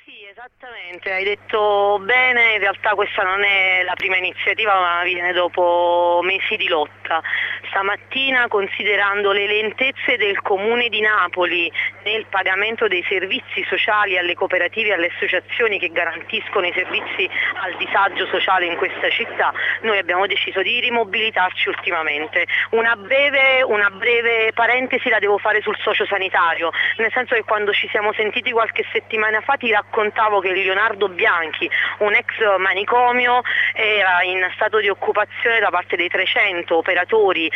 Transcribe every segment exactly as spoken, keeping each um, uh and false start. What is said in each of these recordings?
Sì, esattamente, hai detto bene, in realtà questa non è la prima iniziativa ma viene dopo mesi di lotta. Stamattina, considerando le lentezze del Comune di Napoli nel pagamento dei servizi sociali alle cooperative e alle associazioni che garantiscono i servizi al disagio sociale in questa città, noi abbiamo deciso di rimobilitarci ultimamente. Una breve, una breve parentesi la devo fare sul sociosanitario, nel senso che quando ci siamo sentiti qualche settimana fa ti raccontavo che Leonardo Bianchi, un ex manicomio, era in stato di occupazione da parte dei trecento operatori,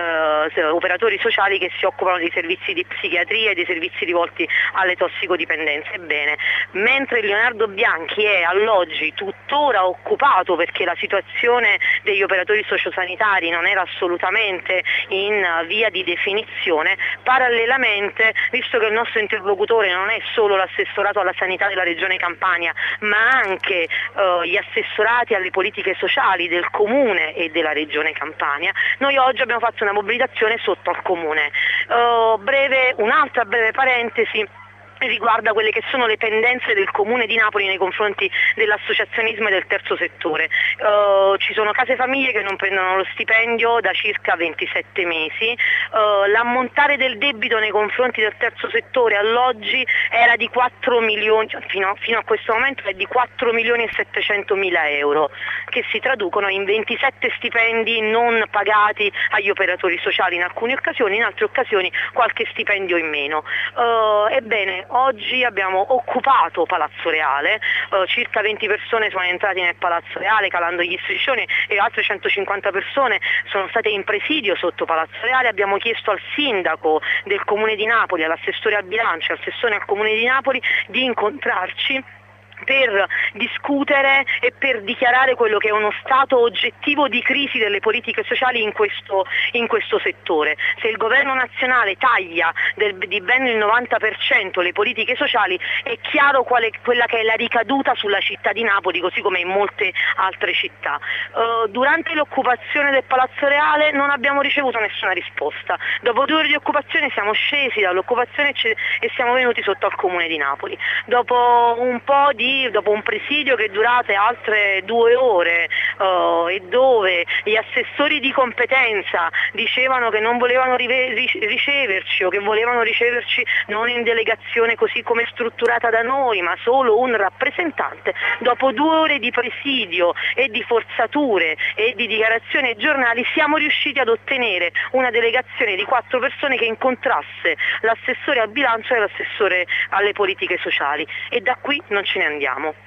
eh, operatori sociali che si occupano dei servizi di psichiatria e dei servizi rivolti alle tossicodipendenze. Ebbene, mentre Leonardo Bianchi è all'oggi tuttora occupato perché la situazione degli operatori sociosanitari non era assolutamente in via di definizione, parallelamente, visto che il nostro interlocutore non è solo l'assessorato alla sanità della Regione Campania, ma anche eh, gli assessorati alle politiche sociali del Comune e della Regione Campania, noi oggi abbiamo fatto una mobilitazione sotto al Comune. Uh, breve, un'altra breve parentesi riguarda quelle che sono le pendenze del Comune di Napoli nei confronti dell'associazionismo e del terzo settore. Uh, ci sono case famiglie che non prendono lo stipendio da circa ventisette mesi, uh, l'ammontare del debito nei confronti del terzo settore all'oggi era di quattro milioni, fino, fino a questo momento è di quattro milioni e settecento mila euro, che si traducono in ventisette stipendi non pagati agli operatori sociali in alcune occasioni, in altre occasioni qualche stipendio in meno. Uh, ebbene, oggi abbiamo occupato Palazzo Reale, uh, circa venti persone sono entrate nel Palazzo Reale calando gli striscioni e altre centocinquanta persone sono state in presidio sotto Palazzo Reale. Abbiamo chiesto al sindaco del Comune di Napoli, all'assessore al bilancio, all'assessore al Comune di Napoli di incontrarci per discutere e per dichiarare quello che è uno stato oggettivo di crisi delle politiche sociali in questo, in questo settore. Se il governo nazionale taglia del, di ben il novanta per cento le politiche sociali, è chiaro qual è quella che è la ricaduta sulla città di Napoli, così come in molte altre città. Uh, durante l'occupazione del Palazzo Reale non abbiamo ricevuto nessuna risposta. Dopo due ore di occupazione siamo scesi dall'occupazione e siamo venuti sotto al Comune di Napoli. Dopo un po' di dopo un presidio che è durato altre due ore uh, e dove gli assessori di competenza dicevano che non volevano rive- riceverci o che volevano riceverci non in delegazione così come strutturata da noi, ma solo un rappresentante, dopo due ore di presidio e di forzature e di dichiarazioni ai giornali siamo riusciti ad ottenere una delegazione di quattro persone che incontrasse l'assessore al bilancio e l'assessore alle politiche sociali, e da qui non ce ne andiamo.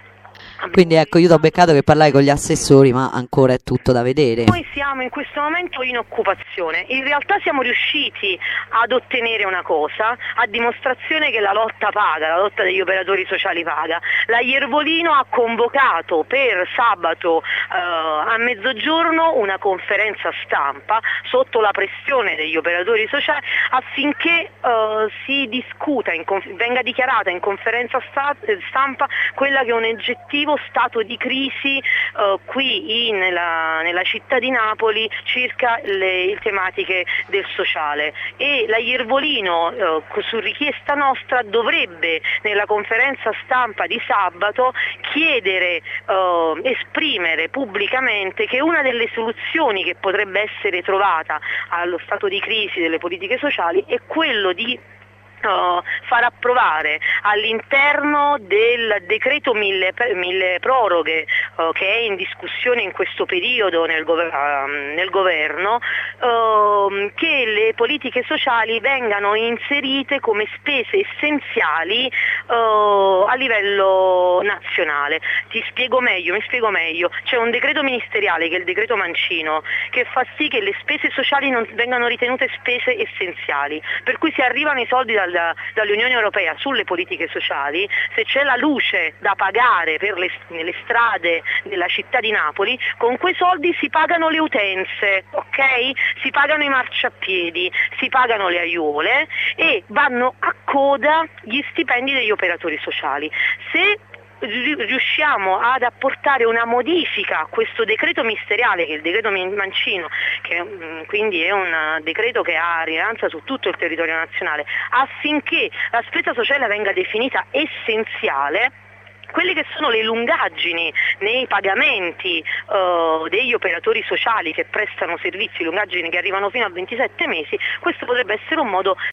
Quindi ecco, io ti ho beccato che parlai con gli assessori, ma ancora è tutto da vedere. Noi siamo in questo momento in occupazione, in realtà siamo riusciti ad ottenere una cosa, a dimostrazione che la lotta paga, la lotta degli operatori sociali paga. La Iervolino ha convocato per sabato eh, a mezzogiorno una conferenza stampa sotto la pressione degli operatori sociali affinché eh, si discuta, in conf- venga dichiarata in conferenza sta- stampa quella che è un oggettivo stato di crisi uh, qui in, nella, nella città di Napoli circa le, le tematiche del sociale, e la Iervolino uh, su richiesta nostra dovrebbe nella conferenza stampa di sabato chiedere, uh, esprimere pubblicamente che una delle soluzioni che potrebbe essere trovata allo stato di crisi delle politiche sociali è quello di Uh, far approvare all'interno del decreto mille, mille proroghe uh, che è in discussione in questo periodo nel, gover- uh, nel governo uh, che le politiche sociali vengano inserite come spese essenziali uh, a livello nazionale. Ti spiego meglio, mi spiego meglio. C'è un decreto ministeriale che è il decreto Mancino che fa sì che le spese sociali non vengano ritenute spese essenziali, per cui se arrivano i soldi dal dall'Unione Europea sulle politiche sociali, se c'è la luce da pagare per le, le strade della città di Napoli, con quei soldi si pagano le utenze, ok? Si pagano i marciapiedi, si pagano le aiuole e vanno a coda gli stipendi degli operatori sociali. Se riusciamo ad apportare una modifica a questo decreto ministeriale, che è il decreto Mancino, che mh, quindi è un decreto che ha rilevanza su tutto il territorio nazionale, affinché la spesa sociale venga definita essenziale, quelle che sono le lungaggini nei pagamenti uh, degli operatori sociali che prestano servizi, lungaggini che arrivano fino a ventisette mesi, questo potrebbe essere un modo